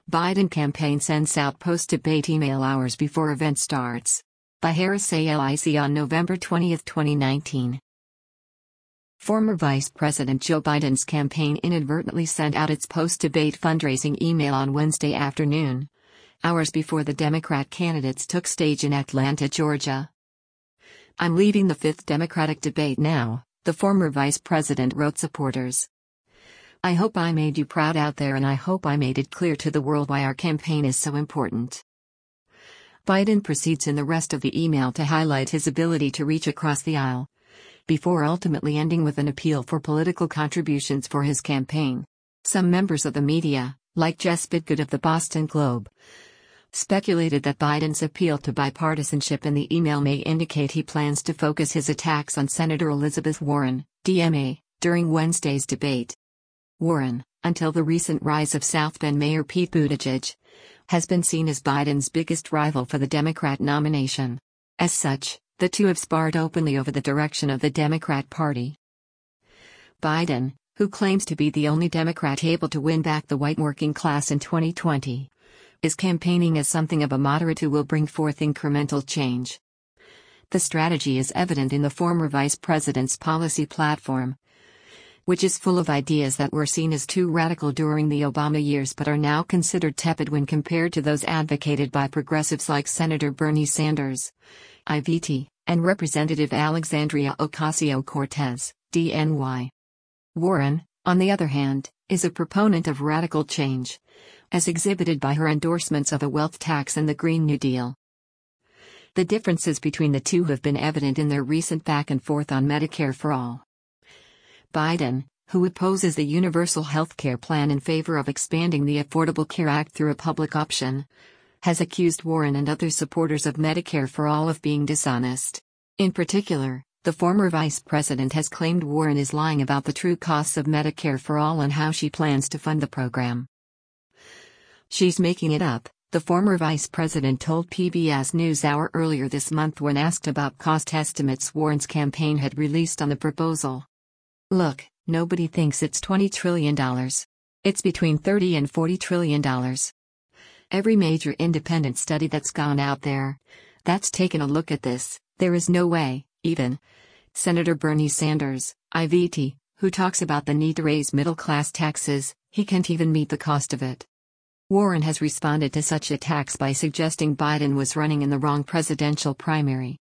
Biden campaign sends out post-debate email hours before event starts. By Harris ALIC on November 20, 2019. Former Vice President Joe Biden's campaign inadvertently sent out its post-debate fundraising email on Wednesday afternoon, hours before the Democrat candidates took stage in Atlanta, Georgia. "I'm leaving the fifth Democratic debate now," the former vice president wrote supporters. "I hope I made you proud out there, and I hope I made it clear to the world why our campaign is so important." Biden proceeds in the rest of the email to highlight his ability to reach across the aisle, before ultimately ending with an appeal for political contributions for his campaign. Some members of the media, like Jess Bitgood of the Boston Globe, speculated that Biden's appeal to bipartisanship in the email may indicate he plans to focus his attacks on Senator Elizabeth Warren, DMA, during Wednesday's debate. Warren, until the recent rise of South Bend Mayor Pete Buttigieg, has been seen as Biden's biggest rival for the Democrat nomination. As such, the two have sparred openly over the direction of the Democrat Party. Biden, who claims to be the only Democrat able to win back the white working class in 2020, is campaigning as something of a moderate who will bring forth incremental change. The strategy is evident in the former vice president's policy platform, which is full of ideas that were seen as too radical during the Obama years but are now considered tepid when compared to those advocated by progressives like Senator Bernie Sanders, IVT, and Representative Alexandria Ocasio-Cortez, DNY. Warren, on the other hand, is a proponent of radical change, as exhibited by her endorsements of a wealth tax and the Green New Deal. The differences between the two have been evident in their recent back and forth on Medicare for All. Biden, who opposes the universal health care plan in favor of expanding the Affordable Care Act through a public option, has accused Warren and other supporters of Medicare for All of being dishonest. In particular, the former vice president has claimed Warren is lying about the true costs of Medicare for All and how she plans to fund the program. "She's making it up," the former vice president told PBS NewsHour earlier this month when asked about cost estimates Warren's campaign had released on the proposal. "Look, nobody thinks it's $20 trillion. It's between $30 and $40 trillion. Every major independent study that's gone out there, that's taken a look at this, there is no way, even Senator Bernie Sanders, IVT, who talks about the need to raise middle-class taxes, he can't even meet the cost of it." Warren has responded to such attacks by suggesting Biden was running in the wrong presidential primary.